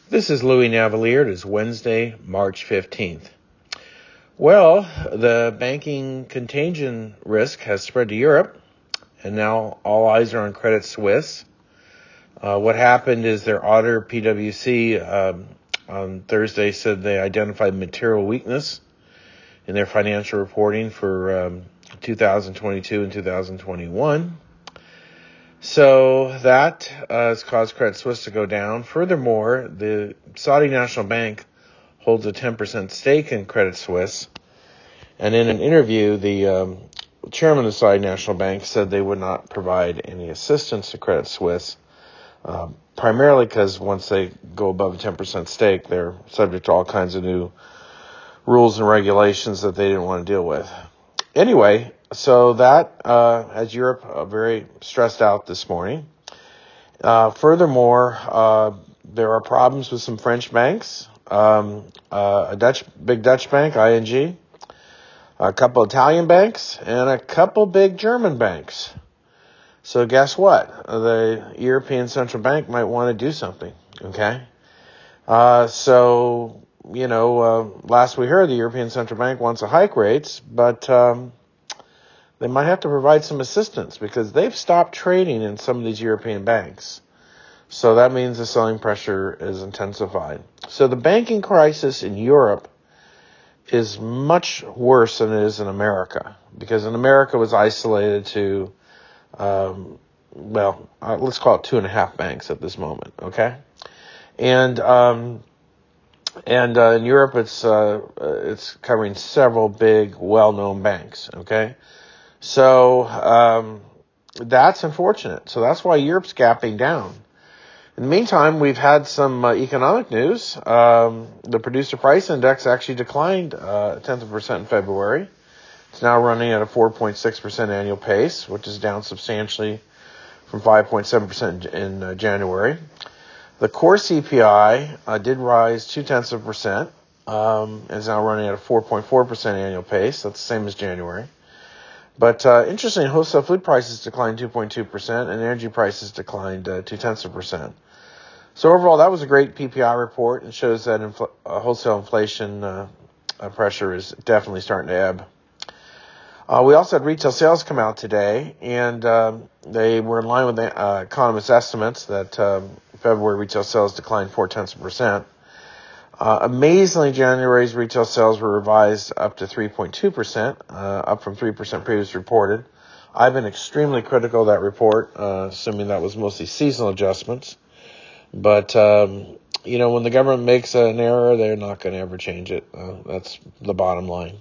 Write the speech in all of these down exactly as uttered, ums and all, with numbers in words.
This is Louis Navalier. It is Wednesday, March fifteenth. Well, the banking contagion risk has spread to Europe, and now all eyes are on Credit Suisse. Uh, what happened is their auditor, P W C, um, on Thursday said they identified material weakness in their financial reporting for um, two thousand twenty-two and two thousand twenty-one. So that uh, has caused Credit Suisse to go down. Furthermore, the Saudi National Bank holds a ten percent stake in Credit Suisse. And in an interview, the um, chairman of the Saudi National Bank said they would not provide any assistance to Credit Suisse, uh, primarily because once they go above a ten percent stake, they're subject to all kinds of new rules and regulations that they didn't want to deal with. Anyway, so that uh, has Europe uh, very stressed out this morning. Uh, furthermore, uh, there are problems with some French banks, um, uh, a Dutch, big Dutch bank, I N G, a couple Italian banks, and a couple big German banks. So guess what? The European Central Bank might want to do something, okay? Uh, so, you know, uh, last we heard, the European Central Bank wants to hike rates, but um, they might have to provide some assistance because they've stopped trading in some of these European banks. So that means the selling pressure is intensified. So the banking crisis in Europe is much worse than it is in America, because in America it was isolated to, um, well, uh, let's call it two and a half banks at this moment, okay? And um, and uh, in Europe it's uh, it's covering several big, well-known banks, okay? So um, that's unfortunate. So that's why Europe's gapping down. In the meantime, we've had some uh, economic news. Um, the producer price index actually declined uh, a tenth of a percent in February. It's now running at a four point six percent annual pace, which is down substantially from five point seven percent in uh, January. The core C P I uh, did rise two tenths of a percent, um, and is now running at a four point four percent annual pace. That's the same as January. But uh, interestingly, wholesale food prices declined two point two percent, and energy prices declined uh, two tenths of a percent. So overall, that was a great P P I report, and shows that infl- uh, wholesale inflation uh, uh, pressure is definitely starting to ebb. Uh, we also had retail sales come out today, and um, they were in line with the uh, economists' estimates that um, February retail sales declined four tenths of a percent. Uh, amazingly, January's retail sales were revised up to three point two percent, uh, up from three percent previously reported. I've been extremely critical of that report, uh, assuming that was mostly seasonal adjustments. But, um, you know, when the government makes an error, they're not going to ever change it. Uh, that's the bottom line.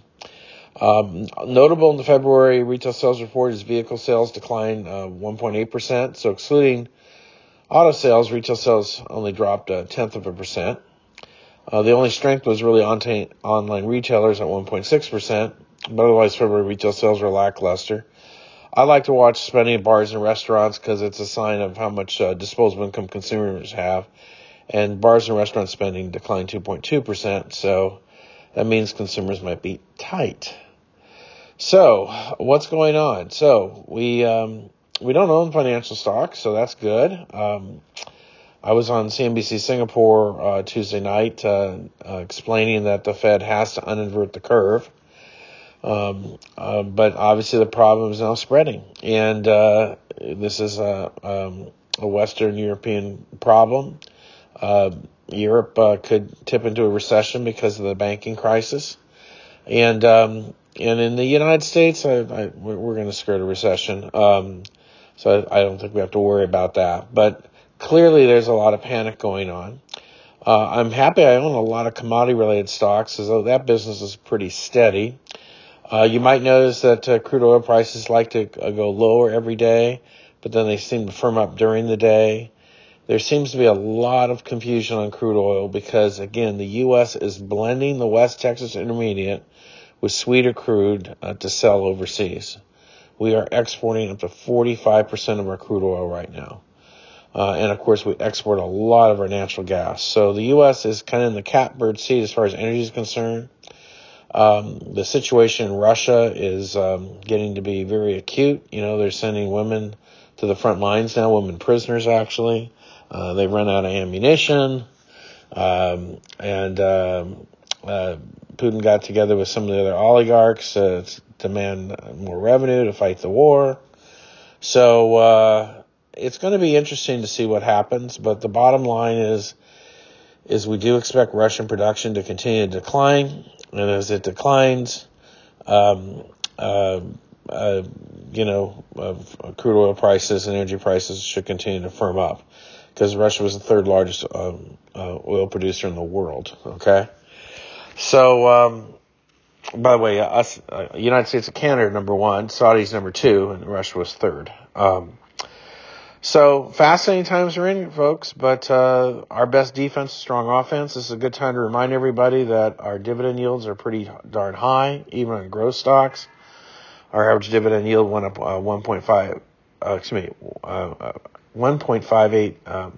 Um, notable in the February retail sales report is vehicle sales declined uh, one point eight percent. So excluding auto sales, retail sales only dropped a tenth of a percent. Uh, the only strength was really on t- online retailers at one point six percent, but otherwise February retail sales were lackluster. I like to watch spending at bars and restaurants because it's a sign of how much uh, disposable income consumers have. And bars and restaurant spending declined two point two percent, so that means consumers might be tight. So, what's going on? So, we um, we don't own financial stocks, so that's good. Um, I was on C N B C Singapore uh, Tuesday night uh, uh, explaining that the Fed has to uninvert the curve. Um, uh, but obviously the problem is now spreading, and uh, this is a, um, a Western European problem. Uh, Europe uh, could tip into a recession because of the banking crisis, and um, and in the United States, I, I, we're going to skirt a recession. Um, so I, I don't think we have to worry about that. But clearly, there's a lot of panic going on. Uh, I'm happy I own a lot of commodity-related stocks, as though that business is pretty steady. Uh, you might notice that uh, crude oil prices like to uh, go lower every day, but then they seem to firm up during the day. There seems to be a lot of confusion on crude oil because, again, the U S is blending the West Texas Intermediate with sweeter crude uh, to sell overseas. We are exporting up to forty-five percent of our crude oil right now. Uh, and, of course, we export a lot of our natural gas. So the U S is kind of in the catbird seat as far as energy is concerned. Um, the situation in Russia is um, getting to be very acute. You know, they're sending women to the front lines now, women prisoners actually. Uh, they've run out of ammunition. Um, and um, uh, Putin got together with some of the other oligarchs uh, to demand more revenue to fight the war. So uh, it's going to be interesting to see what happens. But the bottom line is, is we do expect Russian production to continue to decline. And as it declines, um, uh, uh, you know, uh, crude oil prices and energy prices should continue to firm up, because Russia was the third largest um, uh, oil producer in the world. Okay. So, um, by the way, us, uh, United States and Canada number one, Saudi's number two, and Russia was third. Um, so fascinating times we're in, folks, but, uh, our best defense is strong offense. This is a good time to remind everybody that our dividend yields are pretty darn high, even on growth stocks. Our average dividend yield went up, uh, one point five, uh, excuse me, uh, uh one point five eight, um,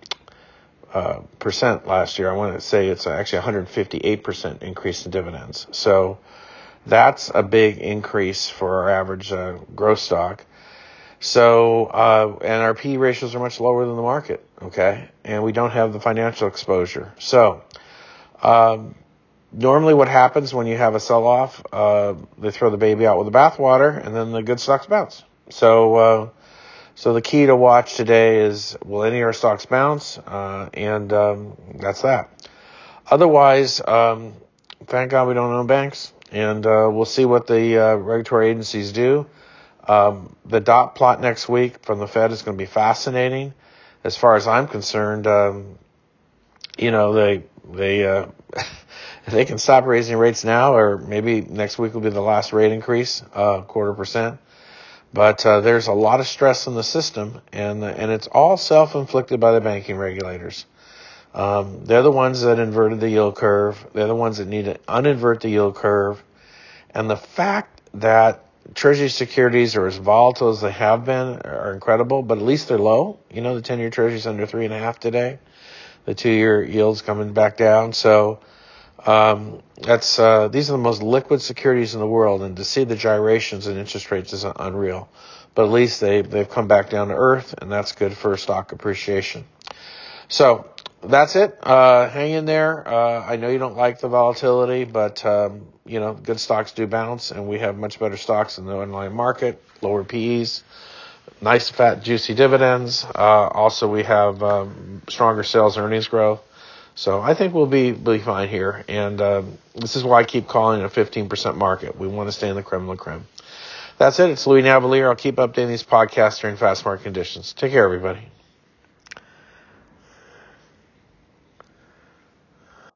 uh, percent last year. I want to say it's actually one hundred fifty-eight percent increase in dividends. So that's a big increase for our average, uh, growth stock. So, uh, and our P E ratios are much lower than the market, okay? And we don't have the financial exposure. So, um, normally what happens when you have a sell-off, uh, they throw the baby out with the bathwater, and then the good stocks bounce. So, uh, so the key to watch today is, will any of our stocks bounce? Uh, and, um, that's that. Otherwise, um, thank God we don't own banks, and, uh, we'll see what the, uh, regulatory agencies do. Um, the dot plot next week from the Fed is going to be fascinating. As far as I'm concerned, um, you know, they, they, uh, they can stop raising rates now, or maybe next week will be the last rate increase, uh, quarter percent. But, uh, there's a lot of stress in the system, and, and it's all self-inflicted by the banking regulators. Um, they're the ones that inverted the yield curve. They're the ones that need to uninvert the yield curve. And the fact that Treasury securities are as volatile as they have been are incredible, but at least they're low. You know, the ten-year Treasury's under three and a half today. The two-year yield's coming back down. So, um, that's, uh, these are the most liquid securities in the world, and to see the gyrations in interest rates is unreal. But at least they, they've come back down to earth, and that's good for stock appreciation. So, that's it. Uh, hang in there. Uh, I know you don't like the volatility, but, um, you know, good stocks do bounce, and we have much better stocks in the underlying market, lower P Es, nice, fat, juicy dividends. Uh, also, we have um, stronger sales earnings growth. So I think we'll be, be fine here. And um, this is why I keep calling it a fifteen percent market. We want to stay in the creme de la creme. That's it. It's Louis Navalier. I'll keep updating these podcasts during fast market conditions. Take care, everybody.